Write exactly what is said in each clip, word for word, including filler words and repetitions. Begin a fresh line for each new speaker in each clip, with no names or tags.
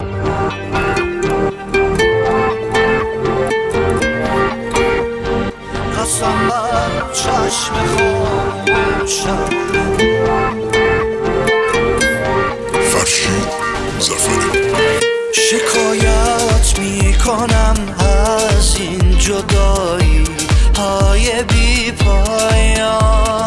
قسم بر چشم خاموشم.
فرشید ظفری.
شکایت میکنم از این جدایی های بی پایان،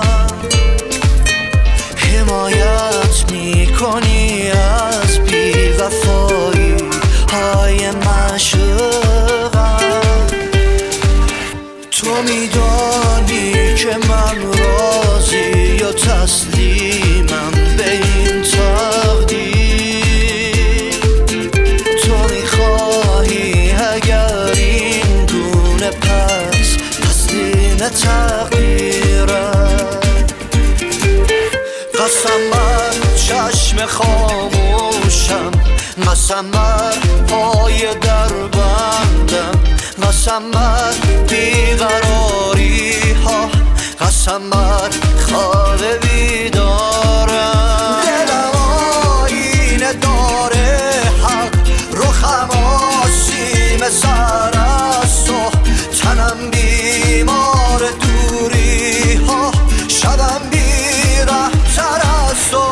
حمایت میکنی از بی وفایی های معشوقم. تو میدانی که من راضی و تسلیمم به این تقدیر. تو میخواهی اگر این گونه پس تسلیم تقدیرم. قسم بر چشم خاموشم، قسم بر پای در بندم، قسم بر بیقراری ها، قسم بر خواب بیدارم. دلم آینه داره حق، رخم آسیم سر از تو، تنم بیمار دوری ها، شبم بیره تر از تو.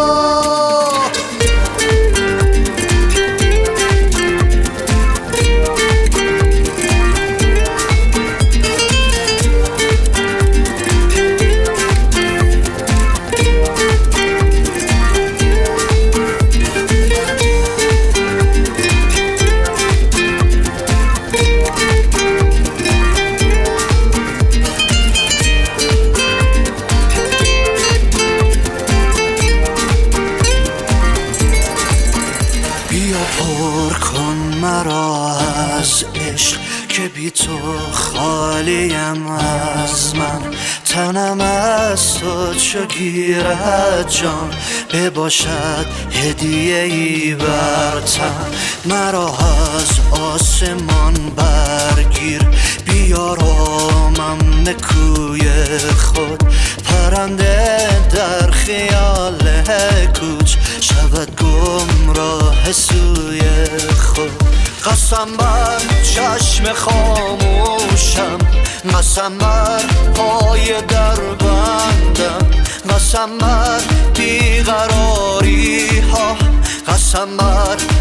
بیا پر کن مرا از عشق که بی تو خالیم از من. تنم از تو چو گیرد جان، بباشد هدیه ای بر تن. مرا از آسمان برگیر، بیارامم به کوی خود. پرنده در خیال کوچ شود گمراه سوی خود. قسم بر چشم خاموشم، قسم بر پای در بندم، قسم بر بیقراری ها، قسم بر